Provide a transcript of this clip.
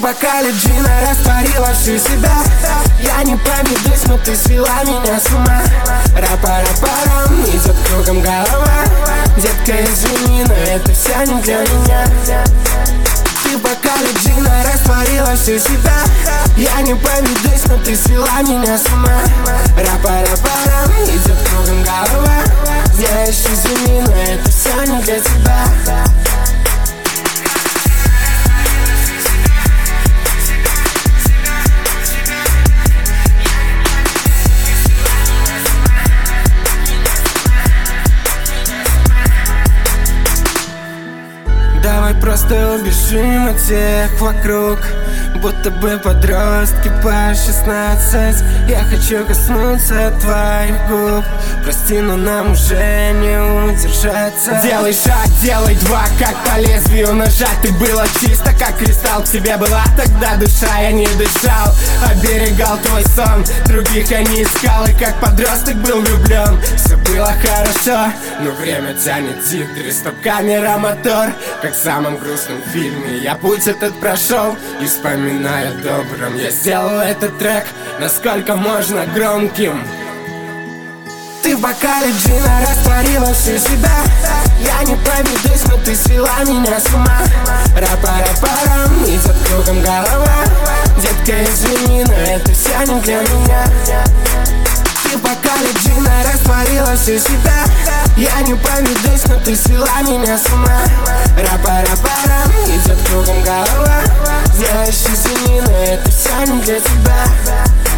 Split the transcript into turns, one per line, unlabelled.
в бокале джина растворила всю себя. Я не поведусь, но ты свела меня с ума. Рапа-рапарам, идет кругом голова. Детка, извини, но это все не для меня. Ты в бокале джина растворила всю себя. Я не поведусь, но ты свела меня с ума. Рапа-рапарам, идет кругом голова. Знаешь, извини, но это все не для тебя. Давай просто убежим от всех вокруг, будто бы подростки по 16. Я хочу коснуться твоих губ. Прости, но нам уже не удержаться. Делай шаг, делай два, как по лезвию ножа. Ты была чисто, как кристалл. К тебе была тогда душа, я не дышал. Оберегал твой сон, других я не искал. И как подросток был влюблен. Все было хорошо, но время тянет титры. Стоп-камера, мотор, как в самом грустном фильме. Я путь этот прошел и вспоминая о добром. Я сделал этот трек насколько можно громким. Ты в бокале джина растворила всю себя. Я не поведусь, но ты свела меня с ума. Рапа-рапарам, идет кругом голова. Детка, извини, но это все не для меня. Ты в бокале джина растворила всю себя. Я не поведусь, но ты свела меня с ума. Рапа-рапарам, идет кругом голова. Знаешь, извини, но это все не для тебя.